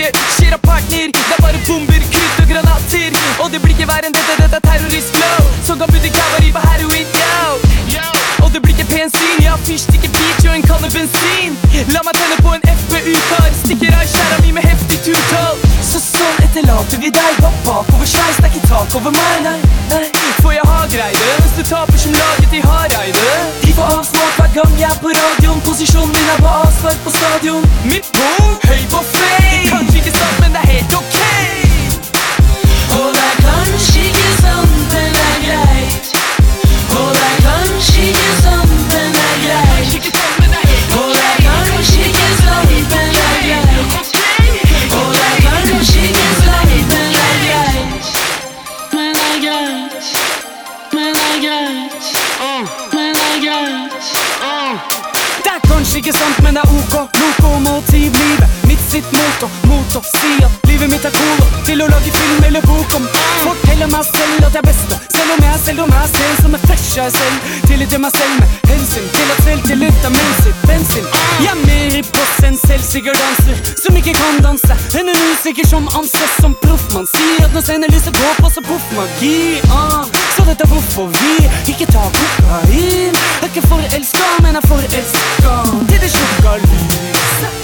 ikke skjer av partner. Det bare bomber, krutt og granater. Og det blir ikke verre enn dette er terrorist-flow. Så kan putte kavari på heroin, yo. Og det blir ikke pen syn. Jeg har fyrstikke beach og en kanne bensin. La meg tenne på en FPU-kar. Stikker av kjæra mi med heftig turtall. Så sånn etterlater vi deg bakover sveis. Det er ikke tak over meg, nei. For jeg har greide mens du taper som laget i Hareide. De får avsmak hver gang jeg er på radioen. Posisjonen min er på asfalt på stadion. Mitt punkt, høy på fame. Kanskje ikke sant, men det er helt ok. Og det er kanskje ikke sant, men det er greit. Og det er kanskje ikke sant, men det er greit. Og det er kanskje ikke sant, men det er greit. Og det er kanskje ikke sant, men det er greit. Men det er greit. Men det er greit. Men det er greit. Det er kanskje ikke sant, men det er ok. Lokomotiv livet, mitt sitt motor. Si at livet mitt er cool til å lage film eller bok om. Forteller meg selv at jeg er best. Selv om jeg selv som er fresh av jeg selv. Tillit til meg selv med hensyn til at selvtillit er minst bensin. Jeg er mer i boss enn selvsikker danser som ikke kan danse, enn en usikker som anses som proff. Man sier at når scenelyset går på så poff magi. Så dette er hvorfor vi ikke tar kokain. Er ikke forelsket, men er forelsket til det tjukka lyset.